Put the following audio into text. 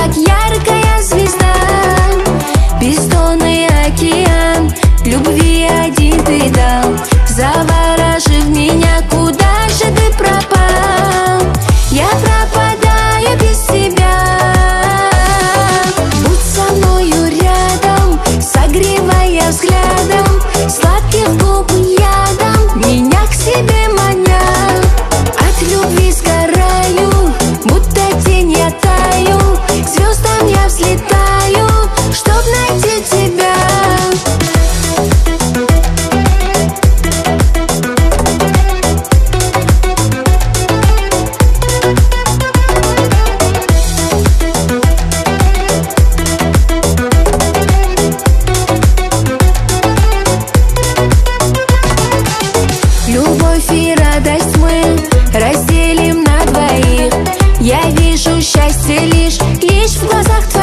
как яркая звезда. Бездонный океан любви один ты дал, заворожив меня, куда же ты пропал? Я пропадаю без тебя. Будь со мною рядом, согревая взглядом, сладких губ ядом меня к себе маня. От любви сгораю, будто тень я таю, к звездам я взлетаю, чтоб найти тебя. Любовь и радость мы разделим на двоих. Я вижу счастье лишь в глазах твоих.